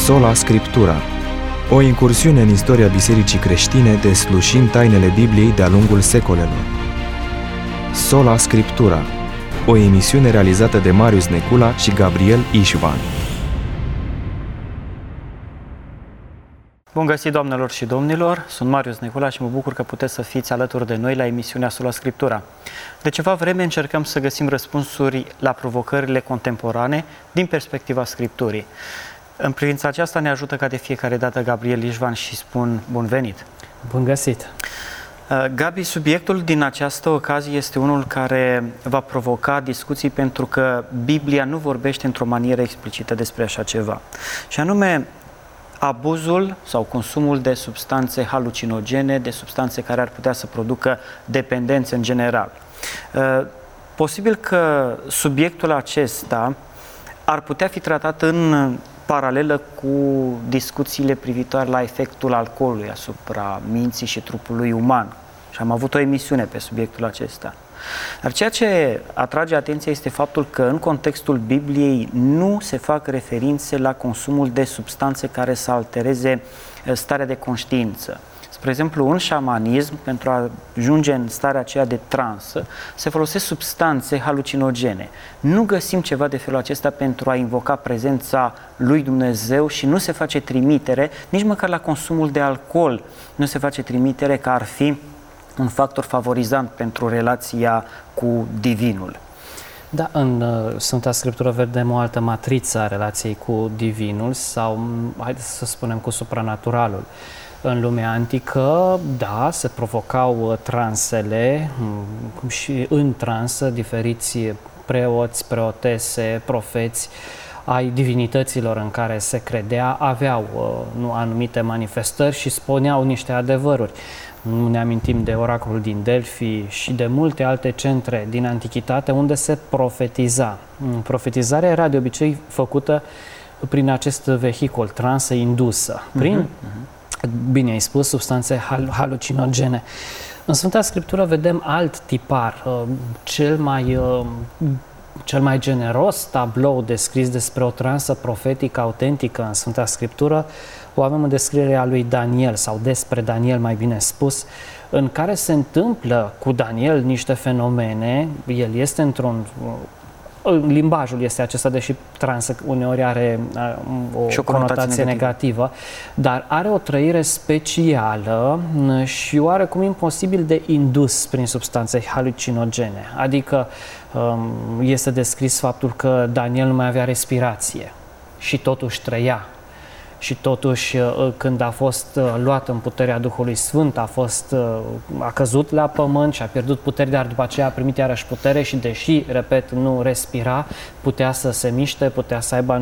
Sola Scriptura, o incursiune în istoria Bisericii creștine deslușind tainele Bibliei de-a lungul secolelor. Sola Scriptura, o emisiune realizată de Marius Necula și Gabriel Ișvan. Bun găsit, doamnelor și domnilor! Sunt Marius Necula și mă bucur că puteți să fiți alături de noi la emisiunea Sola Scriptura. De ceva vreme încercăm să găsim răspunsuri la provocările contemporane din perspectiva Scripturii. În privința aceasta ne ajută ca de fiecare dată Gabriel Ișvan și spun bun venit! Bun găsit! Gabi, subiectul din această ocazie este unul care va provoca discuții pentru că Biblia nu vorbește într-o manieră explicită despre așa ceva. Și anume, abuzul sau consumul de substanțe halucinogene, de substanțe care ar putea să producă dependență în general. Posibil că subiectul acesta ar putea fi tratat în paralelă cu discuțiile privitoare la efectul alcoolului asupra minții și trupului uman. Și am avut o emisiune pe subiectul acesta. Dar ceea ce atrage atenția este faptul că în contextul Bibliei nu se fac referințe la consumul de substanțe care să altereze starea de conștiință. Spre exemplu, în șamanism, pentru a ajunge în starea aceea de transă, se folosesc substanțe halucinogene. Nu găsim ceva de felul acesta pentru a invoca prezența lui Dumnezeu și nu se face trimitere, nici măcar la consumul de alcool nu se face trimitere că ar fi un factor favorizant pentru relația cu Divinul. Da, în Sfânta Scriptură vedem o altă matriță a relației cu Divinul sau, haideți să spunem, cu supranaturalul. În lumea antică, da, se provocau transele și în transă diferiți preoți, preotese, profeți ai divinităților în care se credea, aveau anumite manifestări și spuneau niște adevăruri. Nu ne amintim de oracolul din Delphi și de multe alte centre din antichitate unde se profetiza. Profetizarea era de obicei făcută prin acest vehicul, transă indusă, prin, bine ai spus, substanțe halucinogene. În Sfânta Scriptură vedem alt tipar, cel mai generos tablou descris despre o transă profetică autentică în Sfânta Scriptură o avem în descrierea lui Daniel, sau despre Daniel, mai bine spus, în care se întâmplă cu Daniel niște fenomene. El este limbajul este acesta, deși transă uneori are o conotație negativă, dar are o trăire specială și oarecum imposibil de indus prin substanțe halucinogene. Adică este descris faptul că Daniel nu mai avea respirație și totuși trăia. Și totuși, când a fost luat în puterea Duhului Sfânt, a căzut la pământ și a pierdut putere, dar după aceea a primit iarăși putere și deși, repet, nu respira, putea să se miște, putea să aibă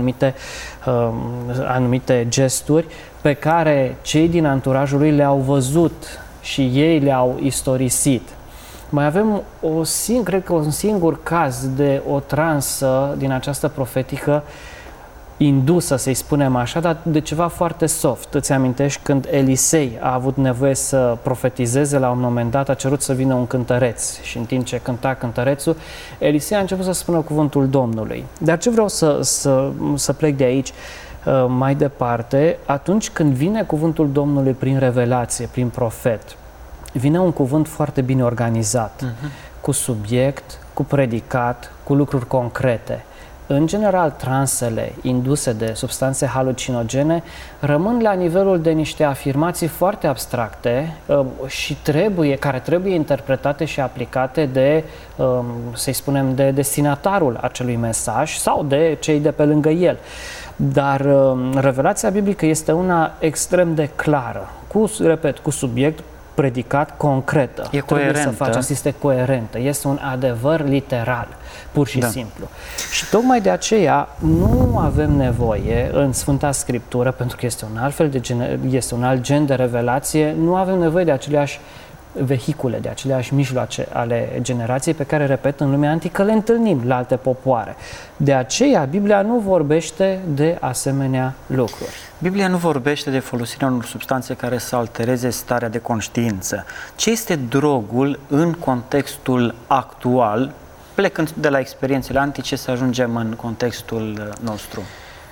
anumite gesturi pe care cei din anturajul lui le-au văzut și ei le-au istorisit. Mai avem cred că un singur caz de o transă din această profetică indusă, să-i spunem așa, dar de ceva foarte soft. Îți amintești când Elisei a avut nevoie să profetizeze, la un moment dat a cerut să vină un cântăreț și în timp ce cânta cântărețul, Elisei a început să spună cuvântul Domnului. Dar ce vreau să plec de aici mai departe, atunci când vine cuvântul Domnului prin revelație, prin profet, vine un cuvânt foarte bine organizat, cu subiect, cu predicat, cu lucruri concrete. În general, transele induse de substanțe halucinogene rămân la nivelul de niște afirmații foarte abstracte și care trebuie interpretate și aplicate de, să-i spunem, de destinatarul acelui mesaj sau de cei de pe lângă el. Dar revelația biblică este una extrem de clară, cu subiect, predicat, concretă. E coerentă. Este coerentă. Este un adevăr literal, pur și simplu. Și tocmai de aceea nu avem nevoie în Sfânta Scriptură, pentru că este un alt gen de revelație, nu avem nevoie de aceleași vehicule, de aceleași mijloace ale generației pe care, repet, în lumea antică le întâlnim la alte popoare. De aceea, Biblia nu vorbește de asemenea lucruri. Biblia nu vorbește de folosirea unor substanțe care să altereze starea de conștiință. Ce este drogul în contextul actual, plecând de la experiențele antice să ajungem în contextul nostru?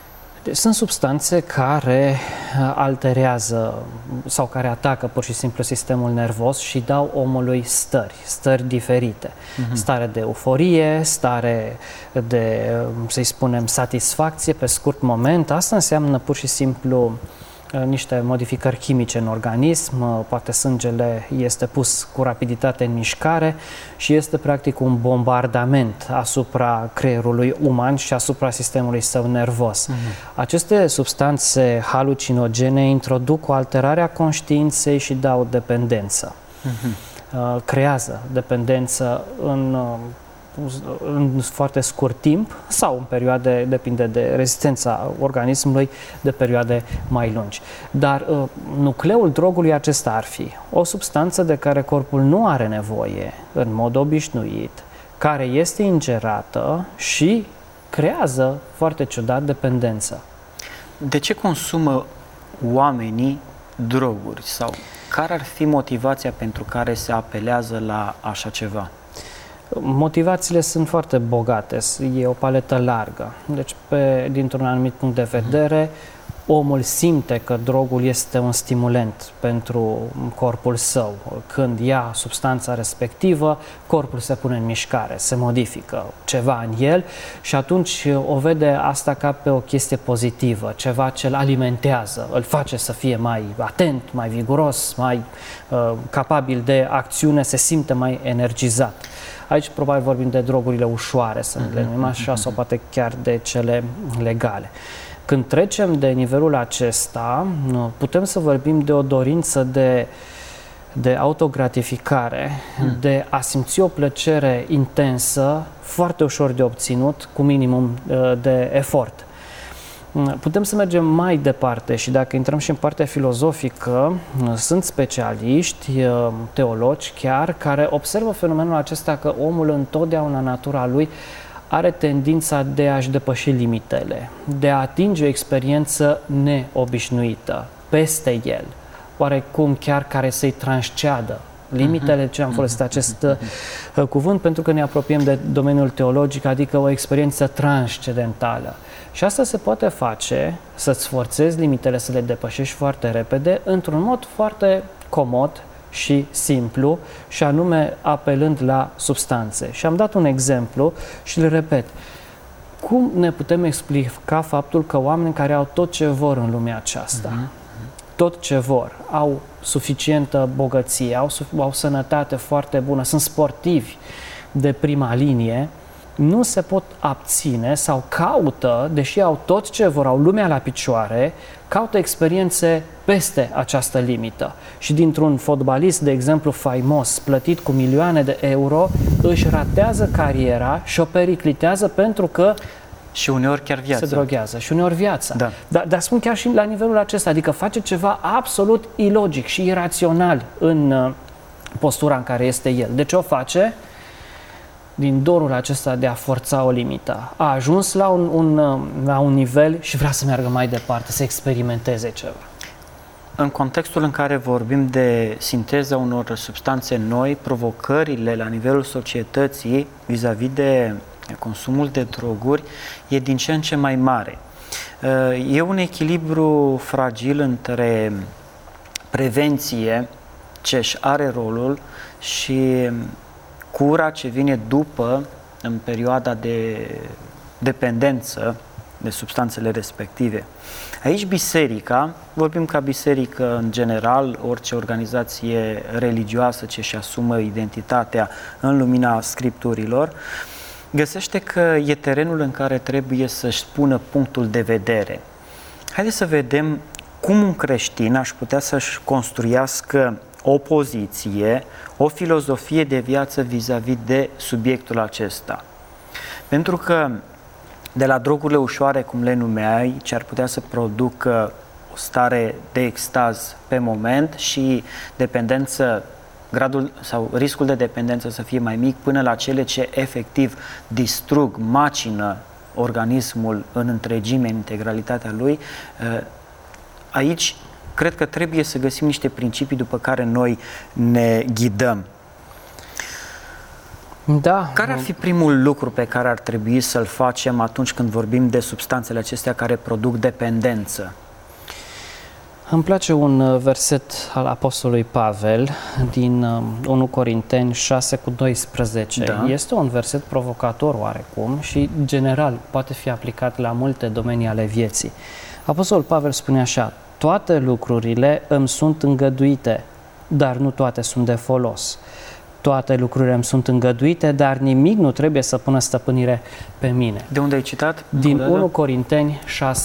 Deci sunt substanțe care alterează sau care atacă pur și simplu sistemul nervos și dau omului stări diferite. Stare de euforie, stare de, să-i spunem, satisfacție pe scurt moment. Asta înseamnă pur și simplu niște modificări chimice în organism, poate sângele este pus cu rapiditate în mișcare și este practic un bombardament asupra creierului uman și asupra sistemului său nervos. Aceste substanțe halucinogene introduc o alterare a conștiinței și dau dependență. Creează dependență în foarte scurt timp sau în perioade, depinde de rezistența organismului, de perioade mai lungi. Dar nucleul drogului acesta ar fi o substanță de care corpul nu are nevoie în mod obișnuit, care este ingerată și creează, foarte ciudat, dependență. De ce consumă oamenii droguri sau care ar fi motivația pentru care se apelează la așa ceva? Motivațiile sunt foarte bogate, e o paletă largă. Deci, dintr-un anumit punct de vedere, omul simte că drogul este un stimulent pentru corpul său. Când ia substanța respectivă, corpul se pune în mișcare, se modifică ceva în el și atunci o vede asta ca pe o chestie pozitivă, ceva ce îl alimentează, îl face să fie mai atent, mai viguros, mai capabil de acțiune, se simte mai energizat. Aici probabil vorbim de drogurile ușoare, să le numim așa, sau poate chiar de cele legale. Când trecem de nivelul acesta, putem să vorbim de o dorință de autogratificare, de a simți o plăcere intensă, foarte ușor de obținut, cu minimum de efort. Putem să mergem mai departe și dacă intrăm și în partea filozofică, sunt specialiști, teologi chiar, care observă fenomenul acesta că omul întotdeauna, natura lui, are tendința de a-și depăși limitele, de a atinge o experiență neobișnuită, peste el, oarecum chiar care să-i transceadă limitele, ce am folosit acest cuvânt, pentru că ne apropiem de domeniul teologic, adică o experiență transcendentală. Și asta se poate face, să-ți forțezi limitele, să le depășești foarte repede, într-un mod foarte comod și simplu, și anume apelând la substanțe. Și am dat un exemplu și îl repet. Cum ne putem explica faptul că oameni care au tot ce vor în lumea aceasta, tot ce vor, au suficientă bogăție, au sănătate foarte bună, sunt sportivi de prima linie, nu se pot abține sau caută, deși au tot ce vor, au lumea la picioare, caută experiențe peste această limită. Și dintr-un fotbalist, de exemplu, faimos, plătit cu milioane de euro, își ratează cariera și o periclitează pentru că și uneori chiar viața. Se droghează și uneori viața. Da. Dar spun chiar și la nivelul acesta, adică face ceva absolut ilogic și irațional în postura în care este el. De ce o face? Din dorul acesta de a forța o limită. A ajuns la un nivel și vrea să meargă mai departe, să experimenteze ceva. În contextul în care vorbim de sinteza unor substanțe noi, provocările la nivelul societății vis-a-vis de consumul de droguri e din ce în ce mai mare. E un echilibru fragil între prevenție, ce își are rolul, și cura ce vine după, în perioada de dependență de substanțele respective. Aici biserica, vorbim ca biserică în general, orice organizație religioasă ce își asumă identitatea în lumina Scripturilor, găsește că e terenul în care trebuie să-și spună punctul de vedere. Haideți să vedem cum un creștin aș putea să-și construiască o poziție, o filozofie de viață vis-a-vis de subiectul acesta. Pentru că de la drogurile ușoare, cum le numeai, ce ar putea să producă o stare de extaz pe moment și dependență, gradul sau riscul de dependență să fie mai mic, până la cele ce efectiv distrug, macină organismul în întregime, în integralitatea lui, aici cred că trebuie să găsim niște principii după care noi ne ghidăm. Da. Care ar fi primul lucru pe care ar trebui să-l facem atunci când vorbim de substanțele acestea care produc dependență? Îmi place un verset al Apostolului Pavel din 1 Corinteni 6:12. Da. Este un verset provocator oarecum și general poate fi aplicat la multe domenii ale vieții. Apostolul Pavel spune așa: toate lucrurile îmi sunt îngăduite, dar nu toate sunt de folos. Toate lucrurile îmi sunt îngăduite, dar nimic nu trebuie să pună stăpânire pe mine. De unde ai citat? Din 1 Corinteni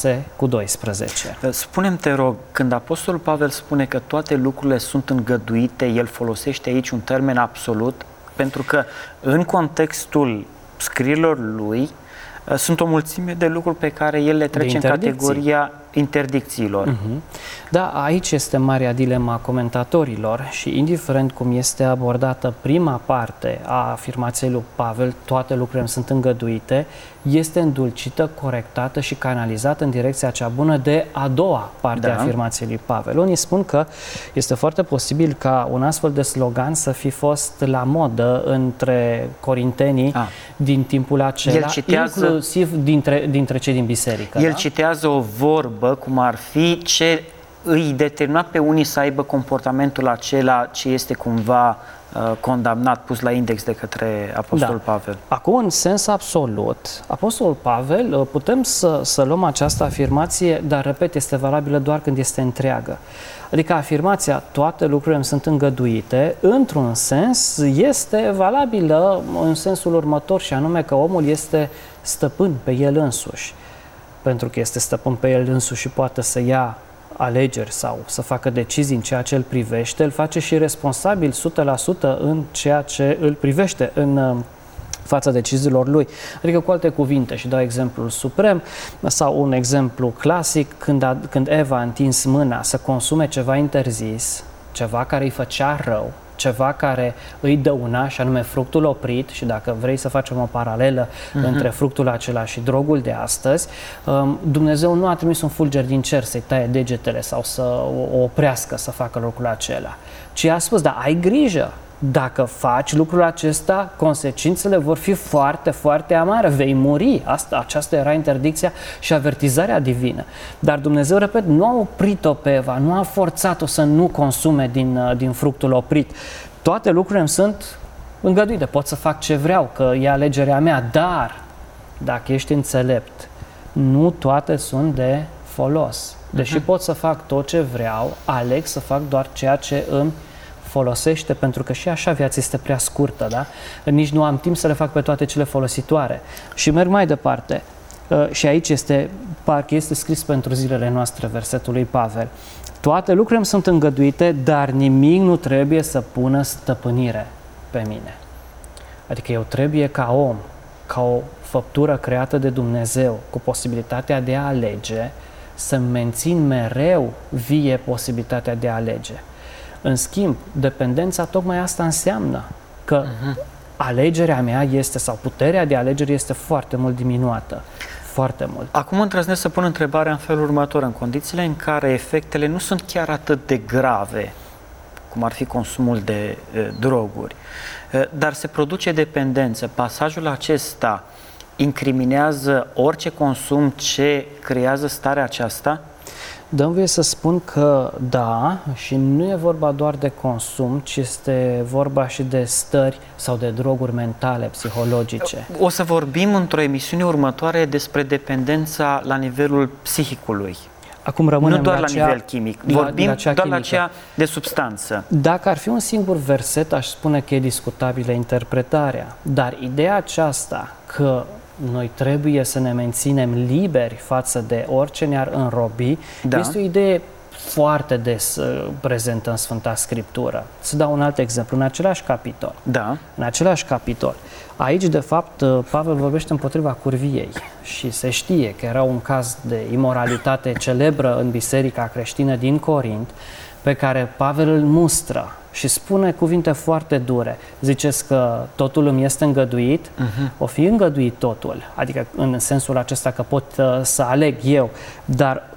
6:12. Spune-mi, te rog, când Apostolul Pavel spune că toate lucrurile sunt îngăduite, el folosește aici un termen absolut, pentru că în contextul scrierilor lui sunt o mulțime de lucruri pe care el le trece în categoria interdicțiilor. Da, aici este marea dilema comentatorilor și indiferent cum este abordată prima parte a afirmației lui Pavel, toate lucrurile sunt îngăduite, este îndulcită, corectată și canalizată în direcția cea bună de a doua parte a afirmației lui Pavel. Unii spun că este foarte posibil ca un astfel de slogan să fi fost la modă între corintenii din timpul acela, inclusiv dintre cei din biserică. El citează o vorbă, cum ar fi ce îi determina pe unii să aibă comportamentul acela ce este cumva condamnat, pus la index de către Apostolul Pavel. Acum, în sens absolut, Apostolul Pavel, putem să luăm această afirmație, dar, repet, este valabilă doar când este întreagă. Adică afirmația toate lucrurile îmi sunt îngăduite, într-un sens, este valabilă în sensul următor, și anume că omul este stăpân pe el însuși. Pentru că este stăpân pe el însuși și poate să ia alegeri sau să facă decizii în ceea ce îl privește, îl face și responsabil 100% în ceea ce îl privește în fața deciziilor lui. Adică, cu alte cuvinte, și dau exemplul suprem sau un exemplu clasic, când Eva a întins mâna să consume ceva interzis, ceva care îi făcea rău, ceva care îi dăuna, și anume fructul oprit, și dacă vrei să facem o paralelă între fructul acela și drogul de astăzi, Dumnezeu nu a trimis un fulger din cer să-i taie degetele sau să o oprească să facă lucrul acela, ci a spus: da, ai grijă, dacă faci lucrul acesta, consecințele vor fi foarte, foarte amare, vei muri. Aceasta era interdicția și avertizarea divină. Dar Dumnezeu, repet, nu a oprit-o pe Eva, nu a forțat-o să nu consume din fructul oprit. Toate lucrurile îmi sunt îngăduite, pot să fac ce vreau, că e alegerea mea, dar dacă ești înțelept, nu toate sunt de folos. Deși pot să fac tot ce vreau, aleg să fac doar ceea ce îmi folosește, pentru că și așa viața este prea scurtă, da? Nici nu am timp să le fac pe toate cele folositoare. Și merg mai departe. Și aici parcă este scris pentru zilele noastre versetul lui Pavel. Toate lucrurile îmi sunt îngăduite, dar nimic nu trebuie să pună stăpânire pe mine. Adică eu trebuie ca om, ca o făptură creată de Dumnezeu, cu posibilitatea de a alege, să mențin mereu vie posibilitatea de a alege. În schimb, dependența tocmai asta înseamnă, că alegerea mea este, sau puterea de alegere este foarte mult diminuată. Foarte mult. Acum îndrăznesc să pun întrebarea în felul următor. În condițiile în care efectele nu sunt chiar atât de grave, cum ar fi consumul de droguri, dar se produce dependență, pasajul acesta incriminează orice consum ce creează starea aceasta? Dă-mi voie să spun că da, și nu e vorba doar de consum, ci este vorba și de stări sau de droguri mentale, psihologice. O să vorbim într-o emisiune următoare despre dependența la nivelul psihicului. Acum rămânem nu doar la nivel chimic, vorbim doar la aceea de substanță. Dacă ar fi un singur verset, aș spune că e discutabilă interpretarea, dar ideea aceasta că noi trebuie să ne menținem liberi față de orice ne-ar înrobi, este o idee foarte des prezentă în Sfânta Scriptură. Să dau un alt exemplu, în același capitol. În același capitol. Aici, de fapt, Pavel vorbește împotriva curviei și se știe că era un caz de imoralitate celebră în biserica creștină din Corint, pe care Pavel îl mustră și spune cuvinte foarte dure. Ziceți că totul îmi este îngăduit, o fi îngăduit totul, adică în sensul acesta că pot să aleg eu, dar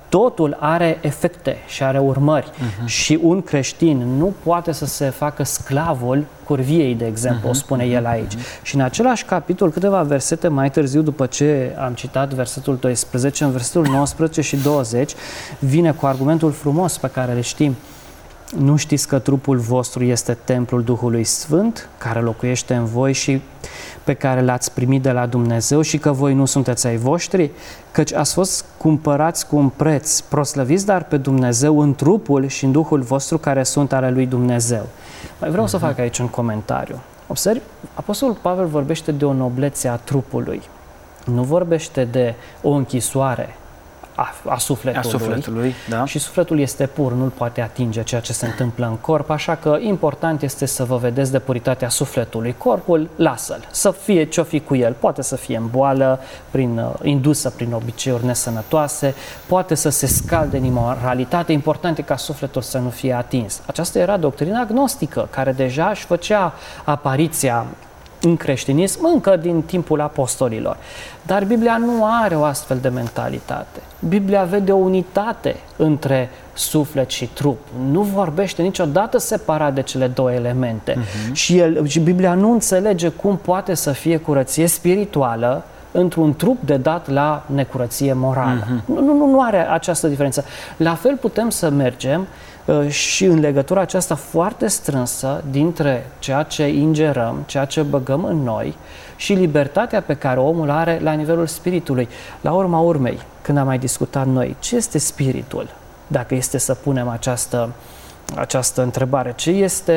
totul are efecte și are urmări. Și un creștin nu poate să se facă sclavul curviei, de exemplu, o spune el aici. Și în același capitol, câteva versete mai târziu, după ce am citat versetul 12, în versetul 19 și 20, vine cu argumentul frumos pe care le știm. Nu știți că trupul vostru este templul Duhului Sfânt, care locuiește în voi și pe care l-ați primit de la Dumnezeu și că voi nu sunteți ai voștri? Căci ați fost cumpărați cu un preț, proslăviți dar pe Dumnezeu în trupul și în Duhul vostru care sunt ale lui Dumnezeu. Mai vreau să fac aici un comentariu. Observi, Apostolul Pavel vorbește de o noblețe a trupului. Nu vorbește de o închisoare a sufletului, da. Și sufletul este pur, nu-l poate atinge ceea ce se întâmplă în corp, așa că important este să vă vedeți de puritatea sufletului. Corpul, lasă-l, să fie ce-o fi cu el, poate să fie în boală, indusă prin obiceiuri nesănătoase, poate să se scalde în imoralitate, important e ca sufletul să nu fie atins. Aceasta era doctrina gnostică, care deja își făcea apariția în creștinism încă din timpul apostolilor. Dar Biblia nu are o astfel de mentalitate. Biblia vede o unitate între suflet și trup. Nu vorbește niciodată separat de cele două elemente. Și Biblia nu înțelege cum poate să fie curăție spirituală într-un trup de dat la necurăție morală. Nu are această diferență. La fel putem să mergem și în legătura aceasta foarte strânsă dintre ceea ce ingerăm, ceea ce băgăm în noi și libertatea pe care omul are la nivelul spiritului. La urma urmei, când am mai discutat noi, ce este spiritul? Dacă este să punem această întrebare, ce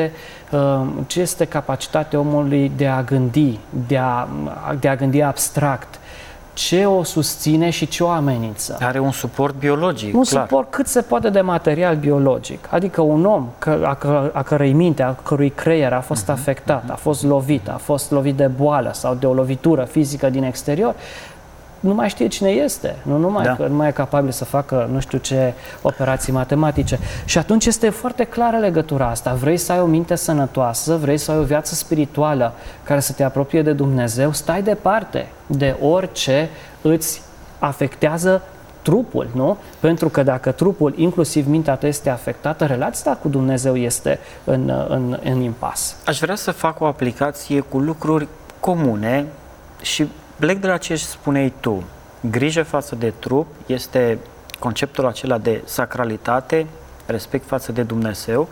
este capacitatea omului de a gândi, de a gândi abstract? Ce o susține și ce o amenință? Are un suport biologic, un clar. suport cât se poate de material biologic. Adică un om a cărei minte, a cărui creier a fost afectat, a fost lovit de boală sau de o lovitură fizică din exterior, nu mai știe cine este, nu mai e capabil să facă nu știu ce operații matematice. Și atunci este foarte clară legătura asta. Vrei să ai o minte sănătoasă, vrei să ai o viață spirituală care să te apropie de Dumnezeu, stai departe de orice îți afectează trupul, nu? Pentru că dacă trupul, inclusiv mintea ta, este afectată, relația cu Dumnezeu este în impas. Aș vrea să fac o aplicație cu lucruri comune și plec de la ce spuneai tu. Grijă față de trup este conceptul acela de sacralitate, respect față de Dumnezeu.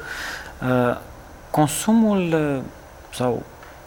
Consumul sau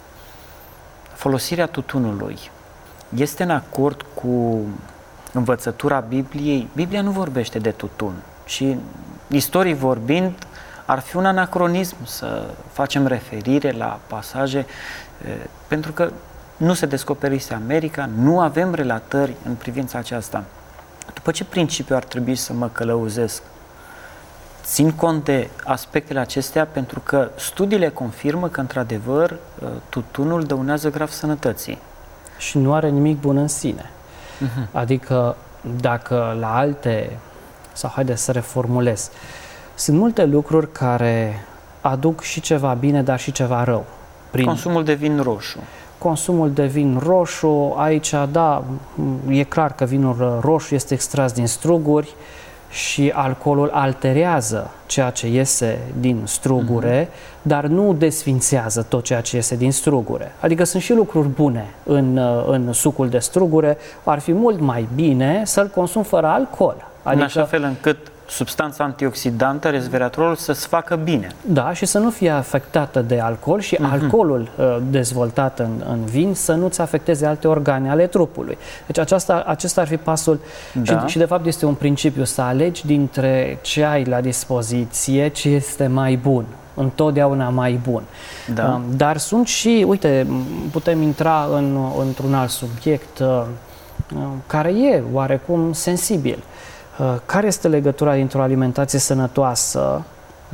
folosirea tutunului este în acord cu învățătura Bibliei? Biblia nu vorbește de tutun și, istoric vorbind, ar fi un anacronism să facem referire la pasaje, pentru că nu se descoperise America, nu avem relatări în privința aceasta. După ce principiu ar trebui să mă călăuzesc? Țin cont de aspectele acestea pentru că studiile confirmă că, într-adevăr, tutunul dăunează grav sănătății. Și nu are nimic bun în sine. Adică, dacă la alte, sau haideți să reformulez, sunt multe lucruri care aduc și ceva bine, dar și ceva rău. Consumul de vin roșu. Consumul de vin roșu, aici, da, e clar că vinul roșu este extras din struguri și alcoolul alterează ceea ce iese din strugure, dar nu desfințează tot ceea ce iese din strugure. Adică sunt și lucruri bune în sucul de strugure, ar fi mult mai bine să-l consum fără alcool. Adică, în așa fel încât substanța antioxidantă, resveratrolul, să-ți facă bine. Da, și să nu fie afectată de alcool și alcoolul dezvoltat în vin să nu-ți afecteze alte organe ale trupului. Deci acesta ar fi pasul și de fapt este un principiu, să alegi dintre ce ai la dispoziție ce este mai bun. Întotdeauna mai bun. Da. Dar sunt și, uite, putem intra într-un alt subiect care e oarecum sensibil. Care este legătura dintre o alimentație sănătoasă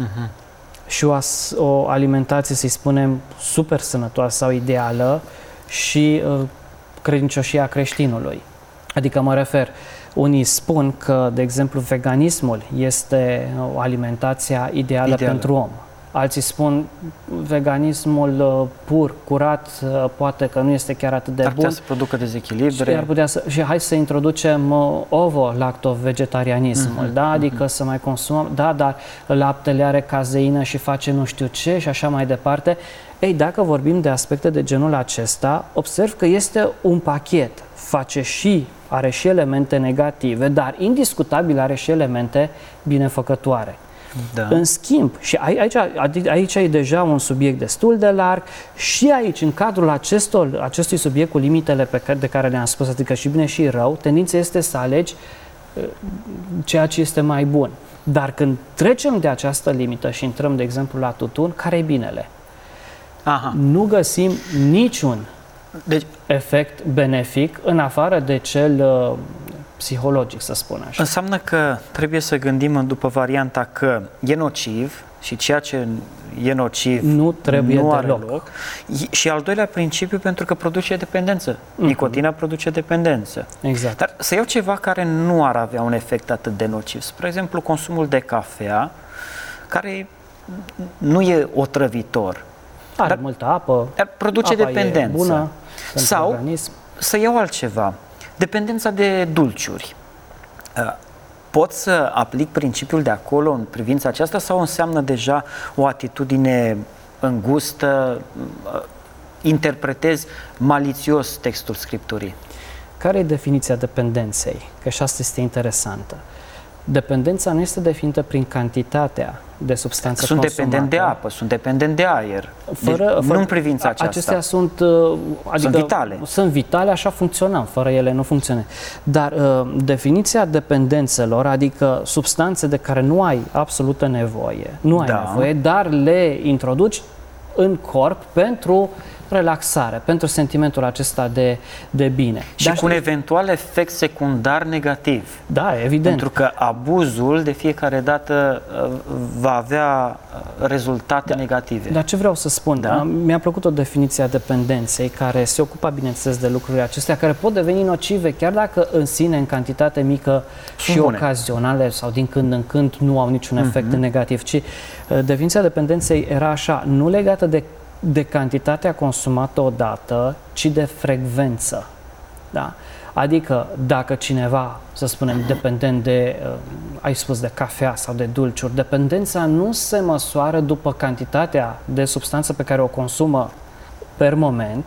și o alimentație, să-i spunem, super sănătoasă sau ideală și credincioșia creștinului? Adică mă refer, unii spun că, de exemplu, veganismul este o alimentație ideală pentru om. alții spun veganismul pur, curat, poate că nu este chiar atât de bun. Ar putea să producă dezechilibre. Și hai să introducem ovo-lacto-vegetarianismul, da? Adică să mai consumăm, da, dar laptele are cazeină și face nu știu ce și așa mai departe. Ei, dacă vorbim de aspecte de genul acesta, observ că este un pachet, are și elemente negative, dar indiscutabil are și elemente binefăcătoare. Da. În schimb, și aici e deja un subiect destul de larg, și aici, în cadrul acestui subiect cu limitele de care le-am spus, adică și bine și rău, tendința este să alegi ceea ce este mai bun. Dar când trecem de această limită și intrăm, de exemplu, la tutun, care e binele? Nu găsim niciun efect benefic în afară de cel psihologic, să spun așa. Înseamnă că trebuie să gândim după varianta că e nociv și ceea ce e nociv nu are deloc. Loc. Și al doilea principiu, pentru că produce dependență. Nicotina produce dependență. Exact. Dar să iau ceva care nu ar avea un efect atât de nociv. Spre exemplu, consumul de cafea, care nu e otrăvitor. Are multă apă. Dar produce dependență. E bună sau organism. Să iau altceva. Dependența de dulciuri. Pot să aplic principiul de acolo în privința aceasta sau înseamnă deja o atitudine îngustă, interpretez malițios textul Scripturii? Care e definiția dependenței? Că și asta este interesantă. Dependența nu este definită prin cantitatea de substanță consumată. Sunt dependent de apă, sunt dependent de aer. Nu în privința aceasta. Acestea sunt vitale. Sunt vitale, așa funcționăm. Fără ele nu funcționează. Dar definiția dependențelor, adică substanțe de care nu ai absolută nevoie, nevoie, dar le introduci în corp pentru relaxare, pentru sentimentul acesta de bine. Și cu un eventual efect secundar negativ. Da, evident. Pentru că abuzul de fiecare dată va avea rezultate negative. Dar ce vreau să spun? Da? Mi-a plăcut o definiție a dependenței care se ocupa, bineînțeles, de lucrurile acestea care pot deveni nocive, chiar dacă în sine, în cantitate mică și ocazionale sau din când în când nu au niciun efect negativ, ci definiția dependenței era așa, nu legată de cantitatea consumată odată, ci de frecvență. Da? Adică dacă cineva, să spunem, dependent de, ai spus, de cafea sau de dulciuri, dependența nu se măsoară după cantitatea de substanță pe care o consumă per moment,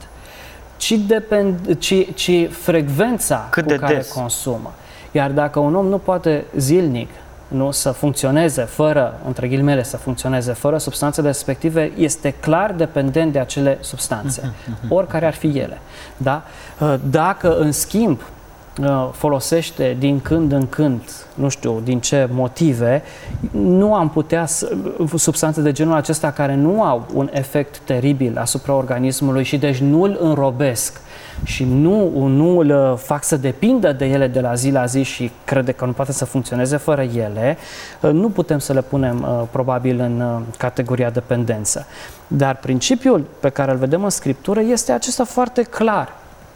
ci frecvența cu care consumă. Iar dacă un om nu poate zilnic să funcționeze fără, între ghilimele, să funcționeze fără substanțele respective, este clar dependent de acele substanțe, oricare ar fi ele. Da? Dacă, în schimb, folosește din când în când, nu știu din ce motive, nu am putea substanțe de genul acesta care nu au un efect teribil asupra organismului și deci nu îl înrobesc și nu îl fac să depindă de ele de la zi la zi și crede că nu poate să funcționeze fără ele, nu putem să le punem probabil în categoria dependență. Dar principiul pe care îl vedem în Scriptură este acesta foarte clar.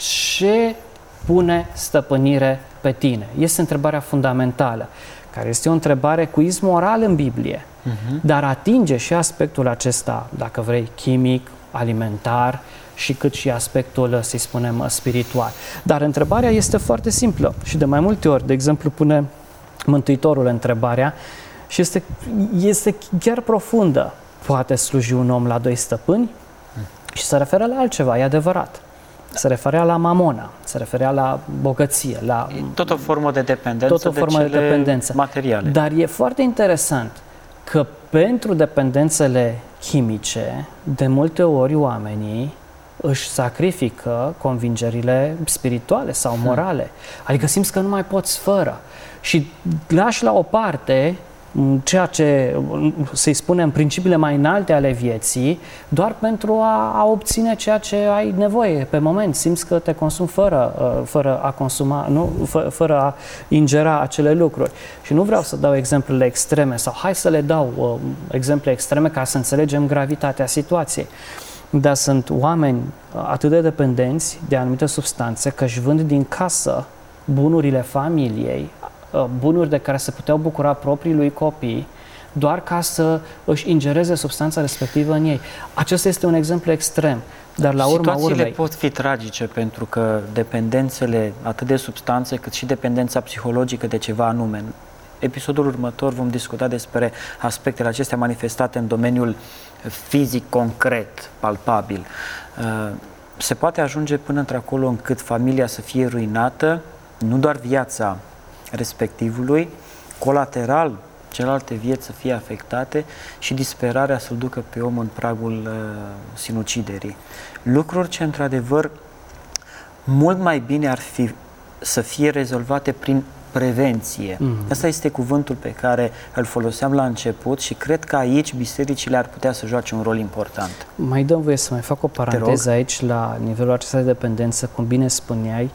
Ce pune stăpânire pe tine? Este întrebarea fundamentală, care este o întrebare cu iz moral în Biblie, dar atinge și aspectul acesta, dacă vrei, chimic, alimentar, și cât și aspectul, să-i spunem, spiritual. Dar întrebarea este foarte simplă și de mai multe ori, de exemplu, pune Mântuitorul întrebarea și este chiar profundă. Poate sluji un om la doi stăpâni? Și se referă la altceva, e adevărat. Se referea la mamona, se referea la bogăție, la... Tot o formă de dependență materiale. Dar e foarte interesant că pentru dependențele chimice, de multe ori oamenii își sacrifică convingerile spirituale sau morale. Adică simți că nu mai poți fără. Și lași la o parte ceea ce, să-i spunem, principiile mai înalte ale vieții, doar pentru a obține ceea ce ai nevoie pe moment. Simți că te consumi fără a consuma, fără a ingera acele lucruri. Și nu vreau să dau exemplele extreme, sau hai să le dau exemple extreme ca să înțelegem gravitatea situației. Dar sunt oameni atât de dependenți de anumite substanțe că își vând din casă bunurile familiei, bunuri de care se puteau bucura proprii lui copii, doar ca să își ingereze substanța respectivă în ei. Acesta este un exemplu extrem, dar la urma urmei... Situațiile pot fi tragice pentru că dependențele atât de substanțe cât și dependența psihologică de ceva anume. În episodul următor vom discuta despre aspectele acestea manifestate în domeniul fizic, concret, palpabil. Se poate ajunge până într-acolo încât familia să fie ruinată, nu doar viața respectivului, colateral, celelalte vieți să fie afectate și disperarea să-l ducă pe om în pragul sinuciderii. Lucruri ce, într-adevăr, mult mai bine ar fi să fie rezolvate prin prevenție. Asta este cuvântul pe care îl foloseam la început și cred că aici bisericile ar putea să joace un rol important. Mai dăm voie să mai fac o paranteză aici la nivelul acesta de dependență, cum bine spuneai,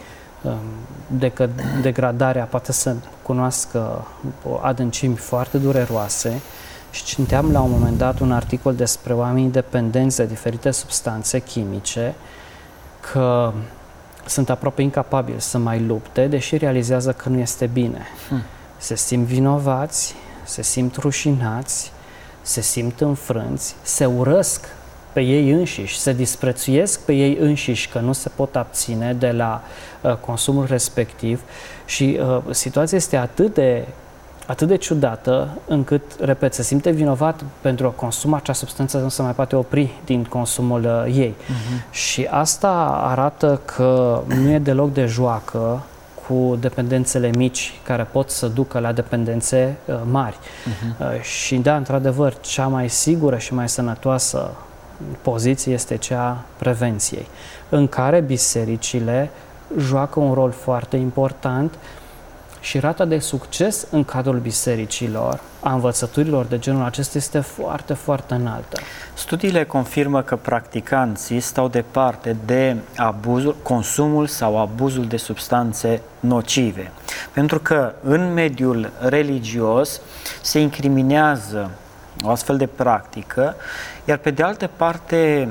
degradarea poate să cunoască adâncimi foarte dureroase și citeam la un moment dat un articol despre oamenii dependenți de diferite substanțe chimice că sunt aproape incapabili să mai lupte, deși realizează că nu este bine. Se simt vinovați, se simt rușinați, se simt înfrânți, se urăsc pe ei înșiși, se disprețuiesc pe ei înșiși că nu se pot abține de la consumul respectiv și situația este atât de ciudată încât, repet, se simte vinovat pentru că consumă acea substanță, nu se mai poate opri din consumul ei. Și asta arată că nu e deloc de joacă cu dependențele mici care pot să ducă la dependențe mari. Și da, într-adevăr, cea mai sigură și mai sănătoasă poziție este cea prevenției, în care bisericile joacă un rol foarte important și rata de succes în cadrul bisericilor a învățăturilor de genul acesta este foarte, foarte înaltă. Studiile confirmă că practicanții stau departe de consumul sau abuzul de substanțe nocive, pentru că în mediul religios se incriminează o astfel de practică, iar pe de altă parte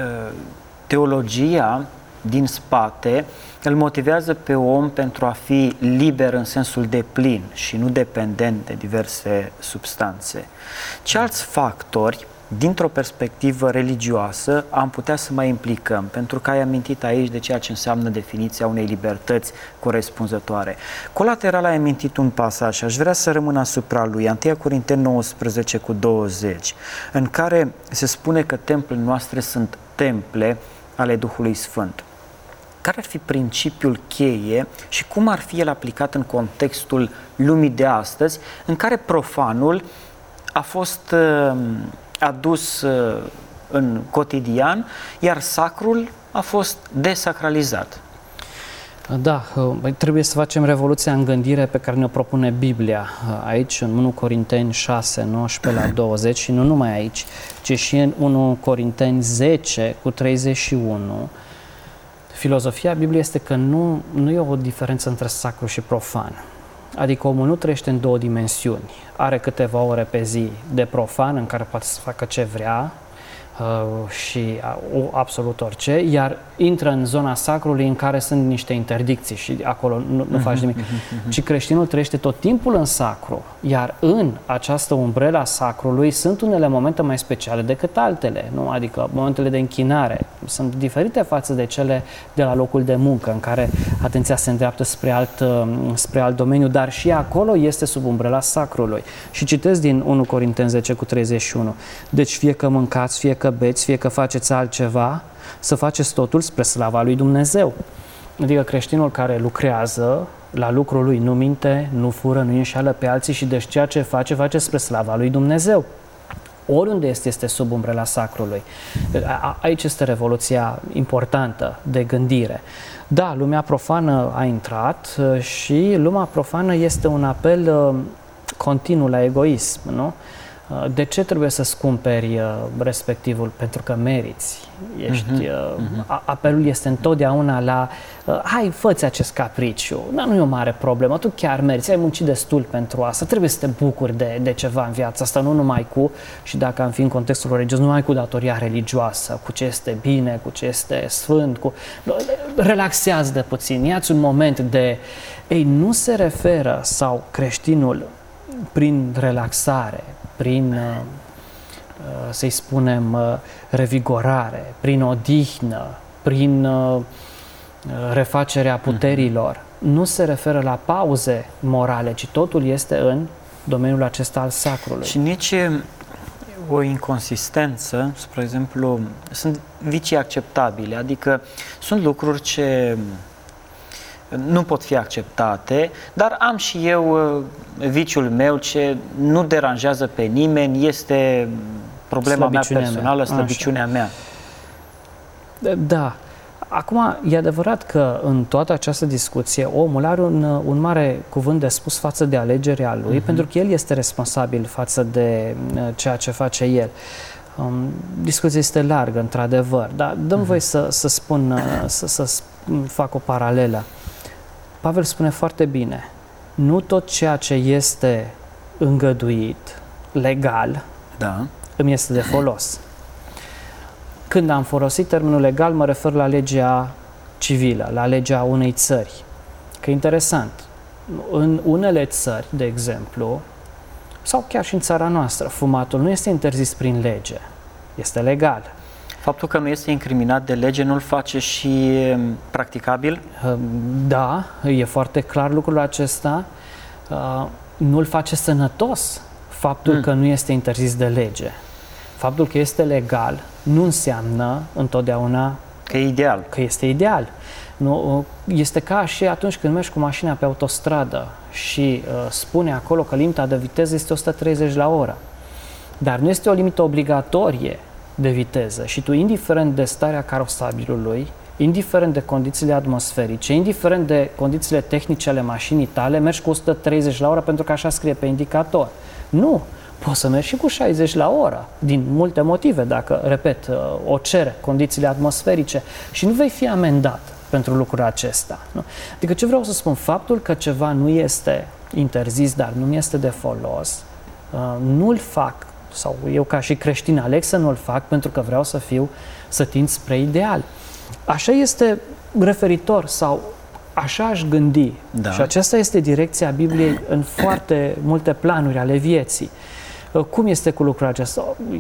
teologia din spate îl motivează pe om pentru a fi liber în sensul deplin și nu dependent de diverse substanțe. Ce alți factori, dintr-o perspectivă religioasă, am putea să mai implicăm? Pentru că ai amintit aici de ceea ce înseamnă definiția unei libertăți corespunzătoare. Colateral ai amintit un pasaj și aș vrea să rămân asupra lui, 1 Corinteni 19:20, în care se spune că templele noastre sunt temple ale Duhului Sfânt. Care ar fi principiul cheie și cum ar fi el aplicat în contextul lumii de astăzi, în care profanul a fost adus în cotidian, iar sacrul a fost desacralizat? Da, trebuie să facem revoluția în gândire pe care ne-o propune Biblia aici, în 1 Corinteni 6:19-20 și nu numai aici, ci și în 1 Corinteni 10:31. Filozofia Bibliei este că nu e o diferență între sacru și profan. Adică omul nu trăiește în două dimensiuni. Are câteva ore pe zi de profan în care poate să facă ce vrea și absolut orice, iar intră în zona sacrului în care sunt niște interdicții și acolo nu faci nimic. Ci creștinul trăiește tot timpul în sacru, iar în această umbrela sacrului sunt unele momente mai speciale decât altele, nu? Adică momentele de închinare sunt diferite față de cele de la locul de muncă, în care atenția se îndreaptă spre alt domeniu, dar și acolo este sub umbrela sacrului. Și citesc din 1 Corinteni 10:31. Deci fie că mâncați, fie că beți, fie că faceți altceva, să faceți totul spre slava lui Dumnezeu. Adică creștinul care lucrează la lucrul lui nu minte, nu fură, nu înșeală pe alții și deci ceea ce face spre slava lui Dumnezeu. Oriunde este sub umbrela sacrului. Aici este revoluția importantă de gândire. Da, lumea profană a intrat și lumea profană este un apel continuu la egoism, nu? De ce trebuie să-ți cumperi respectivul? Pentru că meriți. Apelul este întotdeauna la hai, fă-ți acest capriciu, dar nu e o mare problemă, tu chiar meriți, ai muncit destul pentru asta, trebuie să te bucuri de ceva în viața asta, nu numai cu, și dacă am fi în contextul religios, nu numai cu datoria religioasă, cu ce este bine, cu ce este sfânt, relaxează de puțin, ia-ți un moment de... Ei, nu se referă, sau creștinul prin relaxare, prin, să-i spunem, revigorare, prin odihnă, prin refacerea puterilor. Nu se referă la pauze morale, ci totul este în domeniul acesta al sacrului. Și nici o inconsistență, spre exemplu, sunt vicii acceptabile, adică sunt lucruri ce nu pot fi acceptate, dar am și eu viciul meu ce nu deranjează pe nimeni, este problema mea personală, slăbiciunea mea. Da. Acum, e adevărat că în toată această discuție omul are un mare cuvânt de spus față de alegerea lui, pentru că el este responsabil față de ceea ce face el. Discuția este largă, într-adevăr, dar dăm voie să spun, să fac o paralelă. Pavel spune foarte bine, nu tot ceea ce este îngăduit, legal, îmi este de folos. Când am folosit termenul legal, mă refer la legea civilă, la legea unei țări. Că interesant, în unele țări, de exemplu, sau chiar și în țara noastră, fumatul nu este interzis prin lege, este legal. Faptul că nu este incriminat de lege nu-l face și practicabil? Da, e foarte clar lucrul acesta. Nu-l face sănătos faptul că nu este interzis de lege. Faptul că este legal nu înseamnă întotdeauna că e ideal. Că este ideal. Nu, este ca și atunci când mergi cu mașina pe autostradă și spune acolo că limita de viteză este 130 la oră. Dar nu este o limită obligatorie de viteză și tu, indiferent de starea carosabilului, indiferent de condițiile atmosferice, indiferent de condițiile tehnice ale mașinii tale, mergi cu 130 la oră pentru că așa scrie pe indicator. Nu! Poți să mergi și cu 60 la oră, din multe motive, dacă, repet, o cer condițiile atmosferice și nu vei fi amendat pentru lucrul acesta. Nu? Adică ce vreau să spun, faptul că ceva nu este interzis, dar nu mi este de folos, nu-l fac, sau eu ca și creștin aleg să nu-l fac pentru că vreau să tind spre ideal. Așa este referitor sau așa aș gândi. Da. Și aceasta este direcția Bibliei în foarte multe planuri ale vieții. Cum este cu lucrul acesta?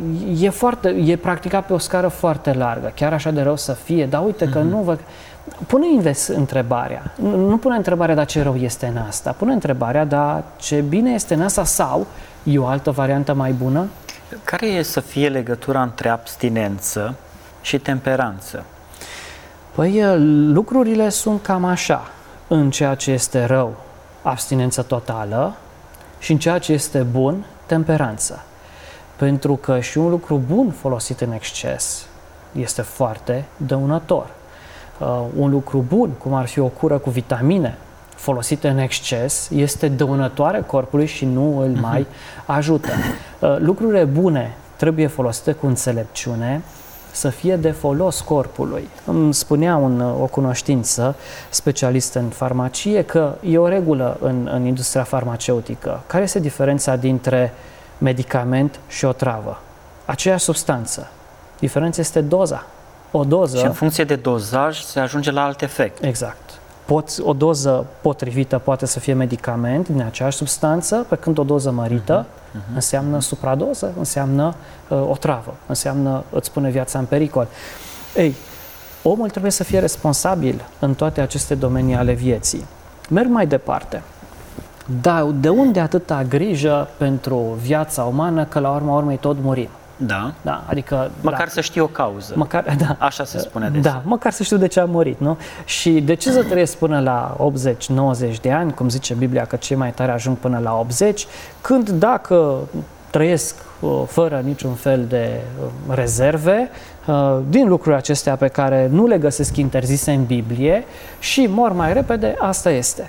E practicat pe o scară foarte largă, chiar așa de rău să fie, dar uite că nu vă... Pune invers întrebarea. Nu pune întrebarea, dar ce rău este în asta? Pune întrebarea, dar ce bine este în asta sau e o altă variantă mai bună? Care e să fie legătura între abstinență și temperanță? Păi lucrurile sunt cam așa. În ceea ce este rău, abstinență totală, și în ceea ce este bun, temperanță. Pentru că și un lucru bun folosit în exces este foarte dăunător. Un lucru bun, cum ar fi o cură cu vitamine, folosită în exces, este dăunătoare corpului și nu îl mai ajută. Lucrurile bune trebuie folosite cu înțelepciune, să fie de folos corpului. Îmi spunea o cunoștință specialistă în farmacie că e o regulă în industria farmaceutică. Care este diferența dintre medicament și o travă? Aceeași substanță. Diferența este doza. O doză... Și în funcție de dozaj se ajunge la alt efect. Exact. O doză potrivită poate să fie medicament din aceeași substanță, pe când o doză mărită înseamnă supradoză, înseamnă o travă, înseamnă îți pune viața în pericol. Ei, omul trebuie să fie responsabil în toate aceste domenii ale vieții. Merg mai departe. Dar de unde atâta grijă pentru viața umană că la urma urmei tot murim? Da. Da, adică măcar să știi o cauză. Măcar, da. Așa se spune adesea. Da, măcar să știu de ce a murit, nu? Și de ce să trăiesc până la 80-90 de ani, cum zice Biblia că cei mai tari ajung până la 80, când dacă trăiesc fără niciun fel de rezerve, din lucrurile acestea pe care nu le găsesc interzise în Biblie și mor mai repede, asta este.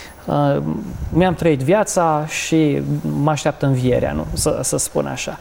Mi-am trăit viața și mă așteaptă învierea, nu? Să spun așa.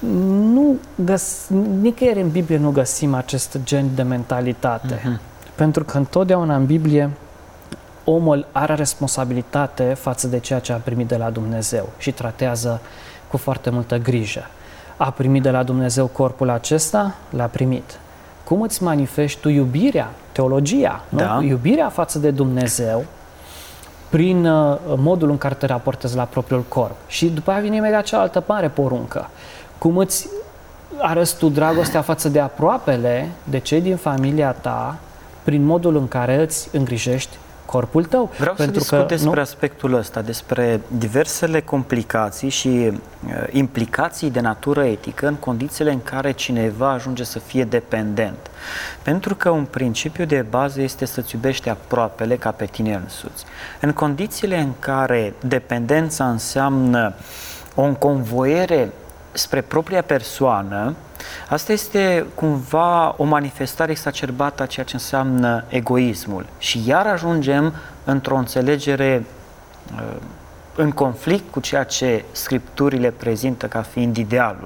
Nicăieri în Biblie nu găsim acest gen de mentalitate. Pentru că întotdeauna în Biblie omul are responsabilitate față de ceea ce a primit de la Dumnezeu și tratează cu foarte multă grijă. A primit de la Dumnezeu corpul acesta? L-a primit. Cum îți manifesti tu iubirea, teologia, nu? Da. Iubirea față de Dumnezeu prin modul în care te raportezi la propriul corp. Și după aia vine imediat cealaltă mare poruncă. Cum îți arăți tu dragostea față de aproapele, de cei din familia ta, prin modul în care îți îngrijești corpul tău. Vreau să discut despre aspectul ăsta, despre diversele complicații și implicații de natură etică în condițiile în care cineva ajunge să fie dependent. Pentru că un principiu de bază este să-ți iubești aproapele ca pe tine însuți. În condițiile în care dependența înseamnă o înconvoiere spre propria persoană, asta este cumva o manifestare exacerbată a ceea ce înseamnă egoismul. Și iar ajungem într-o înțelegere în conflict cu ceea ce Scripturile prezintă ca fiind idealul.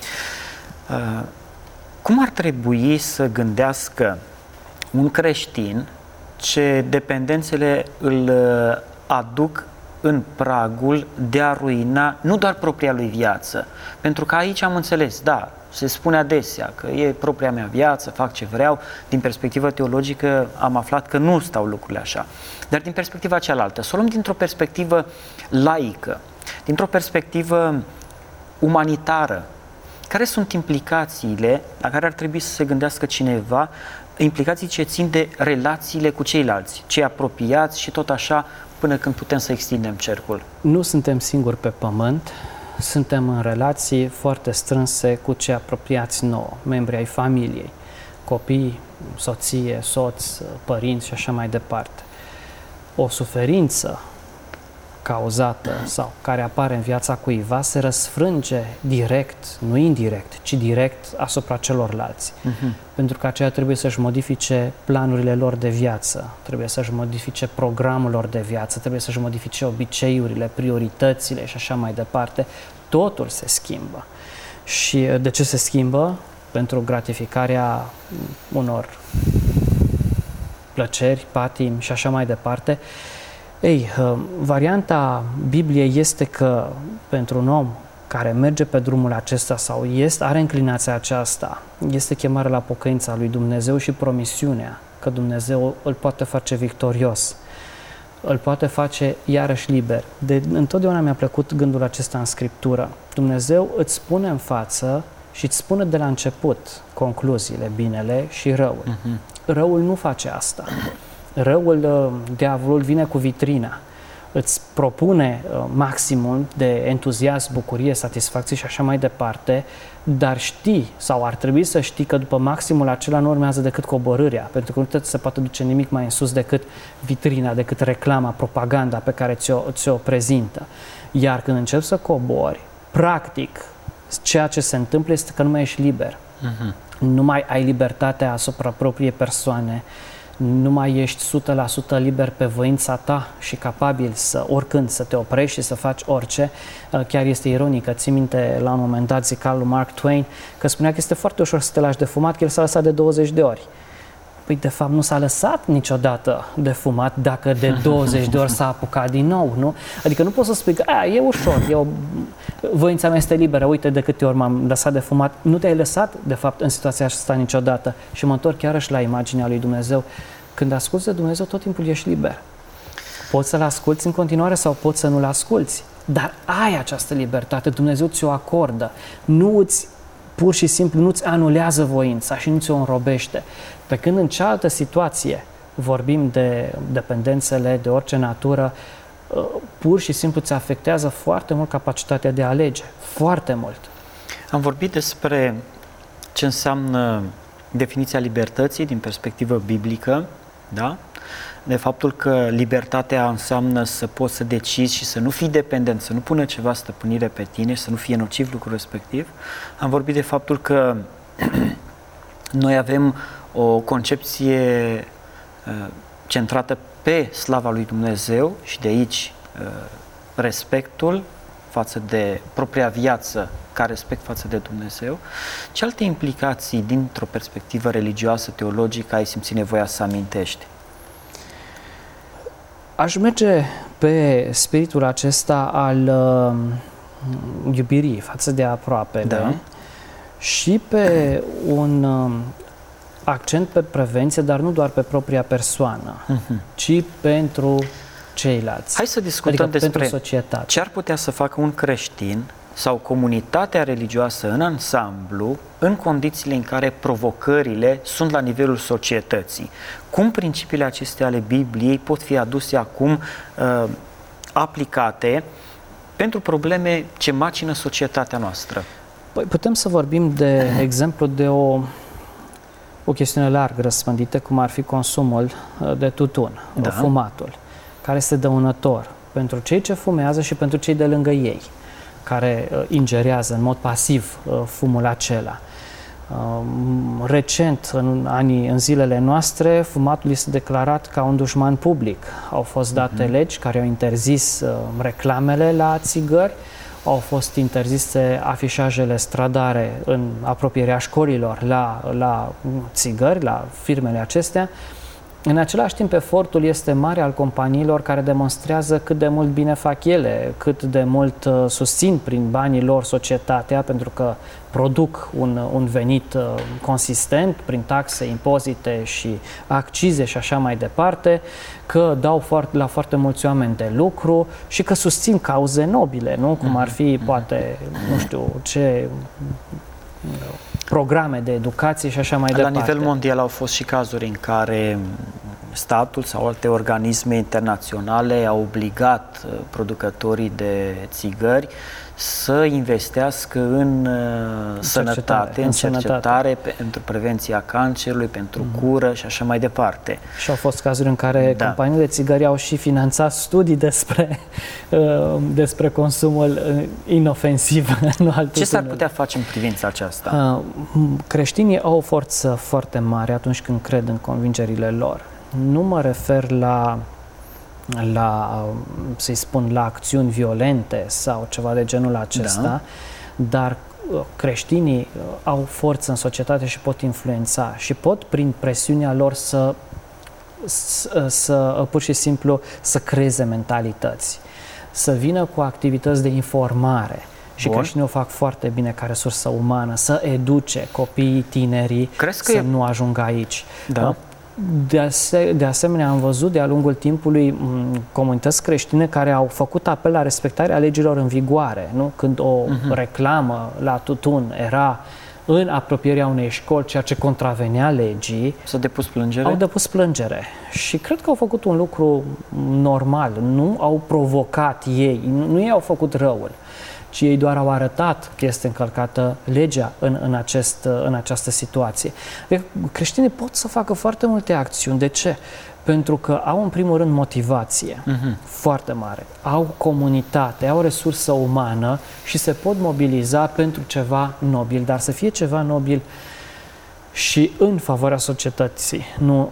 Cum ar trebui să gândească un creștin ce dependențele îl aduc în pragul de a ruina nu doar propria lui viață? Pentru că aici am înțeles, da, se spune adesea că e propria mea viață, fac ce vreau. Din perspectivă teologică am aflat că nu stau lucrurile așa. Dar din perspectiva cealaltă, să o luăm dintr-o perspectivă laică, dintr-o perspectivă umanitară, care sunt implicațiile la care ar trebui să se gândească cineva, implicații ce țin de relațiile cu ceilalți, cei apropiați și tot așa, până când putem să extindem cercul? Nu suntem singuri pe pământ, suntem în relații foarte strânse cu cei apropiați nouă, membri ai familiei, copii, soție, soț, părinți și așa mai departe. O suferință cauzată sau care apare în viața cuiva se răsfrânge direct, nu indirect, ci direct asupra celorlalți. Pentru că aceia trebuie să-și modifice planurile lor de viață, trebuie să-și modifice programul lor de viață, trebuie să-și modifice obiceiurile, prioritățile și așa mai departe. Totul se schimbă. Și de ce se schimbă? Pentru gratificarea unor plăceri, patimi și așa mai departe. Ei, varianta Bibliei este că pentru un om care merge pe drumul acesta sau are înclinația aceasta, este chemarea la pocăința lui Dumnezeu și promisiunea că Dumnezeu îl poate face victorios, îl poate face iarăși liber. Întotdeauna mi-a plăcut gândul acesta în Scriptură. Dumnezeu îți spune în față și îți spune de la început concluziile, binele și răul. Răul nu face asta. Răul, diavolul vine cu vitrina, îți propune maximul de entuziasm, bucurie, satisfacție și așa mai departe, dar știi sau ar trebui să știi că după maximul acela nu urmează decât coborârea, pentru că nu se poate duce nimic mai în sus decât vitrina, decât reclama, propaganda pe care ți-o prezintă. Iar când începi să cobori, practic, ceea ce se întâmplă este că nu mai ești liber. Nu mai ai libertatea asupra propriei persoane, nu mai ești 100% liber pe voința ta și capabil să oricând să te oprești și să faci orice. Chiar este ironic că ții minte la un moment dat zica lui Mark Twain că spunea că este foarte ușor să te lași de fumat, că el s-a lăsat de 20 de ori. Păi de fapt nu s-a lăsat niciodată de fumat dacă de 20 de ori s-a apucat din nou, nu? Adică nu poți să spui că e ușor, voința mea este liberă, uite de câte ori m-am lăsat de fumat. Nu te-ai lăsat de fapt în situația asta niciodată. Și mă întorc chiarăși la imaginea lui Dumnezeu. Când asculți de Dumnezeu, tot timpul ești liber. Poți să-L asculți în continuare sau poți să nu-L asculți. Dar ai această libertate, Dumnezeu ți-o acordă. Pur și simplu nu-ți anulează voința și nu ți-o înrobește. Pe când în cealaltă situație vorbim de dependențele de orice natură, pur și simplu ți afectează foarte mult capacitatea de a alege. Foarte mult. Am vorbit despre ce înseamnă definiția libertății din perspectivă biblică, da? De faptul că libertatea înseamnă să poți să decizi și să nu fii dependent, să nu pună ceva stăpânire pe tine și să nu fie nociv lucrul respectiv. Am vorbit de faptul că noi avem o concepție centrată pe slava lui Dumnezeu și de aici respectul față de propria viață ca respect față de Dumnezeu. Ce alte implicații dintr-o perspectivă religioasă, teologică ai simțit nevoia să amintești? Aș merge pe spiritul acesta al iubirii față de aproapele, da, și pe un accent pe prevenție, dar nu doar pe propria persoană, ci pentru ceilalți. Hai să discutăm adică despre pentru societate. ce ar putea să facă un creștin sau comunitatea religioasă în ansamblu, în condițiile în care provocările sunt la nivelul societății. Cum principiile acestea ale Bibliei pot fi aduse acum aplicate pentru probleme ce macină societatea noastră? Păi putem să vorbim de exemplu de o chestiune larg răspândită, cum ar fi consumul de tutun, fumatul, care este dăunător pentru cei ce fumează și pentru cei de lângă ei, care ingerează în mod pasiv fumul acela. Recent, în zilele noastre, fumatul este declarat ca un dușman public. Au fost date legi care au interzis reclamele la țigări, au fost interzise afișajele stradare în apropierea școlilor la țigări, la firmele acestea. În același timp, efortul este mare al companiilor care demonstrează cât de mult bine fac ele, cât de mult susțin prin banii lor societatea, pentru că produc un venit consistent prin taxe, impozite și accize și așa mai departe, că dau la foarte mulți oameni de lucru și că susțin cauze nobile, nu? Cum ar fi, poate, nu știu ce programe de educație și așa mai departe. La nivel mondial au fost și cazuri în care statul sau alte organisme internaționale au obligat producătorii de țigări să investească în sănătate, în cercetare pentru prevenția cancerului, pentru cură și așa mai departe. Și au fost cazuri în care companiile de țigări au și finanțat studii despre consumul inofensiv. Ce s-ar putea face în privința aceasta? Creștinii au o forță foarte mare atunci când cred în convingerile lor. Nu mă refer să-i spun, la acțiuni violente sau ceva de genul acesta, dar creștinii au forță în societate și pot influența și pot, prin presiunea lor, să pur și simplu să creeze mentalități, să vină cu activități de informare. Și creștinii o fac foarte bine ca resursă umană, să educe copiii, tinerii, să nu ajungă aici. De asemenea, am văzut de-a lungul timpului comunități creștine care au făcut apel la respectarea legilor în vigoare. Nu? Când o reclamă la tutun era în apropierea unei școli, ceea ce contravenea legii, S-a depus plângere? Au depus plângere. Și cred că au făcut un lucru normal. Nu au provocat ei, nu ei au făcut răul, ci ei doar au arătat că este încălcată legea în această situație. Creștinii pot să facă foarte multe acțiuni. De ce? Pentru că au, în primul rând, motivație foarte mare, au comunitate, au resursă umană și se pot mobiliza pentru ceva nobil, dar să fie ceva nobil și în favoarea societății, nu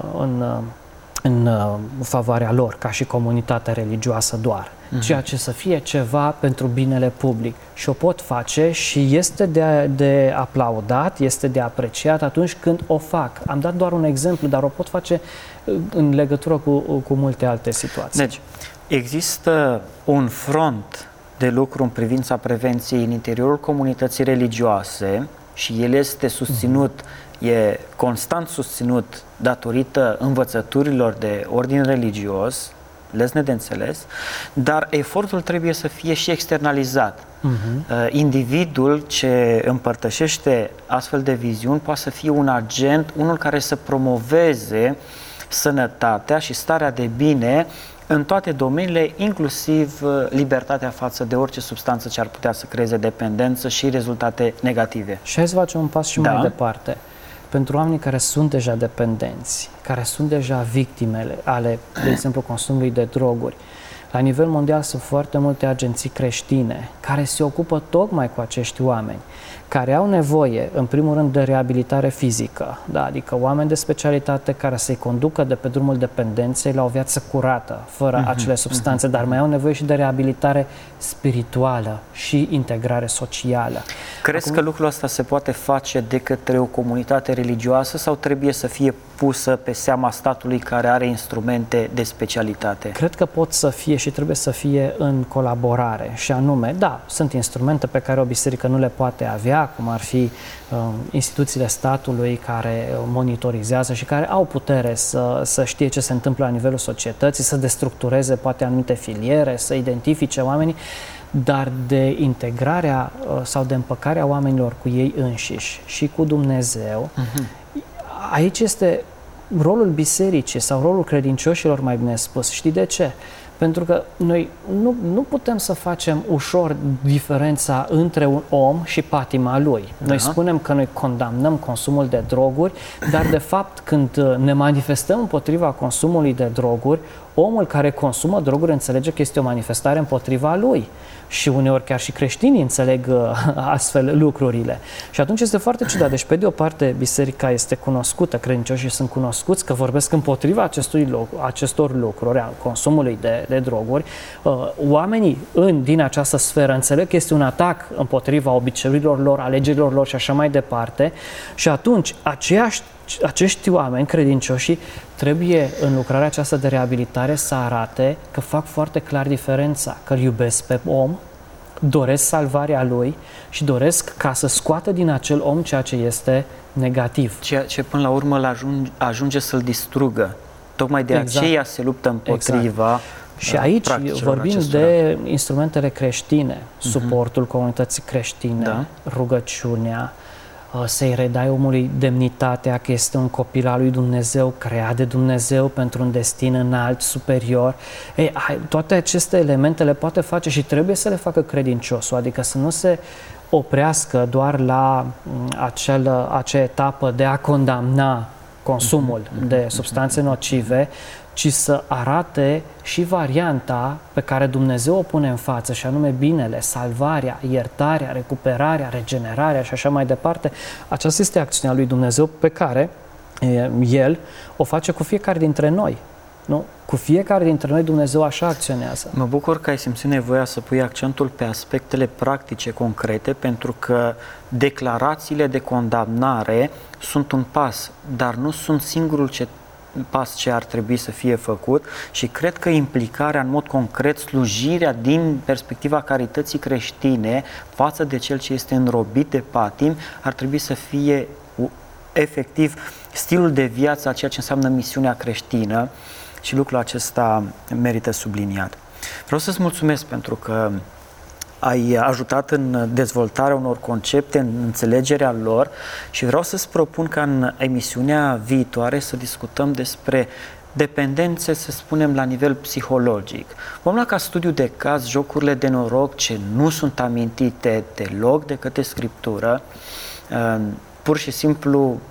în favoarea lor, ca și comunitate religioasă doar, ceea ce să fie ceva pentru binele public. Și o pot face și este de aplaudat, este de apreciat atunci când o fac. Am dat doar un exemplu, dar o pot face în legătură cu multe alte situații. Deci, există un front de lucru în privința prevenției în interiorul comunității religioase și el este susținut, e constant susținut datorită învățăturilor de ordin religios, lesne de înțeles, dar efortul trebuie să fie și externalizat. Individul ce împărtășește astfel de viziuni poate să fie un agent, unul care să promoveze sănătatea și starea de bine în toate domeniile, inclusiv libertatea față de orice substanță ce ar putea să creeze dependență și rezultate negative. Și hai să facem un pas și mai departe. Pentru oamenii care sunt deja dependenți, care sunt deja victimele ale, de exemplu, consumului de droguri, la nivel mondial sunt foarte multe agenții creștine care se ocupă tocmai cu acești oameni, care au nevoie, în primul rând, de reabilitare fizică, adică oameni de specialitate care să-i conducă de pe drumul dependenței la o viață curată, fără acele substanțe, dar mai au nevoie și de reabilitare spirituală și integrare socială. Crezi că lucrul ăsta se poate face de către o comunitate religioasă sau trebuie să fie pusă pe seama statului care are instrumente de specialitate? Cred că pot să fie și trebuie să fie în colaborare, și anume, da, sunt instrumente pe care o biserică nu le poate avea, cum ar fi instituțiile statului care monitorizează și care au putere să știe ce se întâmplă la nivelul societății, să destructureze poate anumite filiere, să identifice oamenii, dar de integrarea sau de împăcarea oamenilor cu ei înșiși și cu Dumnezeu, aici este rolul bisericii sau rolul credincioșilor, mai bine spus. Știi de ce? Pentru că noi nu putem să facem ușor diferența între un om și patima lui. Noi spunem că noi condamnăm consumul de droguri, dar de fapt când ne manifestăm împotriva consumului de droguri, omul care consumă droguri înțelege că este o manifestare împotriva lui. Și uneori chiar și creștinii înțeleg astfel lucrurile. Și atunci este foarte ciudat. Deci, pe de o parte, biserica este cunoscută, credincioșii sunt cunoscuți că vorbesc împotriva acestor lucruri, a consumului de droguri. Oamenii din această sferă înțeleg că este un atac împotriva obiceiurilor lor, alegerilor lor și așa mai departe. Și atunci, acești oameni credincioși trebuie în lucrarea aceasta de reabilitare să arate că fac foarte clar diferența, că îl iubesc pe om, doresc salvarea lui și doresc ca să scoată din acel om ceea ce este negativ. Ceea ce până la urmă ajunge să-l distrugă. Tocmai de aceea se luptă împotriva. Și aici vorbim de instrumentele creștine, suportul comunității creștine, rugăciunea, să-i redai omului demnitatea că este un copil al lui Dumnezeu, creat de Dumnezeu pentru un destin înalt, superior. Toate aceste elemente le poate face și trebuie să le facă credinciosul, adică să nu se oprească doar la acea etapă de a condamna consumul de substanțe nocive, ci să arate și varianta pe care Dumnezeu o pune în față, și anume binele, salvarea, iertarea, recuperarea, regenerarea și așa mai departe. Aceasta este acțiunea lui Dumnezeu pe care El o face cu fiecare dintre noi. Nu? Cu fiecare dintre noi Dumnezeu așa acționează. Mă bucur că ai simțit nevoia să pui accentul pe aspectele practice, concrete, pentru că declarațiile de condamnare sunt un pas, dar nu sunt singurul pas ce ar trebui să fie făcut, și cred că implicarea în mod concret, slujirea din perspectiva carității creștine față de cel ce este înrobit de patim ar trebui să fie efectiv stilul de viață a ceea ce înseamnă misiunea creștină, și lucrul acesta merită subliniat. Vreau să-ți mulțumesc pentru că ai ajutat în dezvoltarea unor concepte, în înțelegerea lor, și vreau să-ți propun ca în emisiunea viitoare să discutăm despre dependențe, să spunem, la nivel psihologic. Vom lua ca studiu de caz jocurile de noroc ce nu sunt amintite deloc de către Scriptură. Pur și simplu,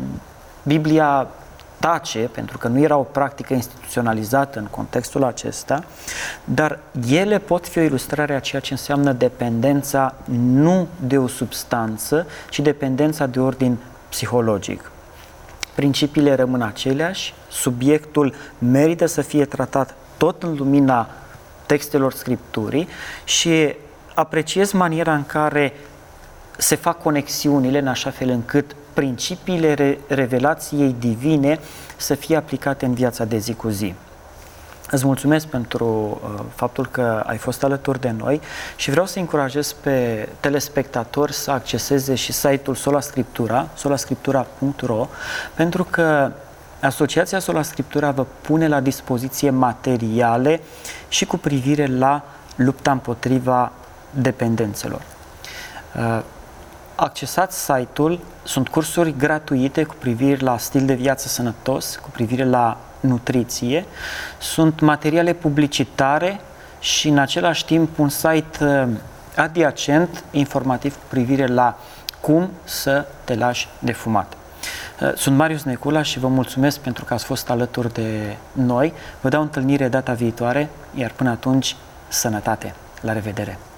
Biblia tace, pentru că nu era o practică instituționalizată în contextul acesta, dar ele pot fi o ilustrare a ceea ce înseamnă dependența nu de o substanță, ci dependența de ordin psihologic. Principiile rămân aceleași, subiectul merită să fie tratat tot în lumina textelor Scripturii și apreciez maniera în care se fac conexiunile în așa fel încât principiile revelației divine să fie aplicate în viața de zi cu zi. Îți mulțumesc pentru faptul că ai fost alături de noi și vreau să încurajez pe telespectatori să acceseze și site-ul Sola Scriptura, solascriptura.ro, pentru că Asociația Sola Scriptura vă pune la dispoziție materiale și cu privire la lupta împotriva dependențelor. Accesați site-ul, sunt cursuri gratuite cu privire la stil de viață sănătos, cu privire la nutriție, sunt materiale publicitare și în același timp un site adiacent, informativ cu privire la cum să te lași de fumat. Sunt Marius Necula și vă mulțumesc pentru că ați fost alături de noi. Vă dau întâlnire data viitoare, iar până atunci, sănătate! La revedere!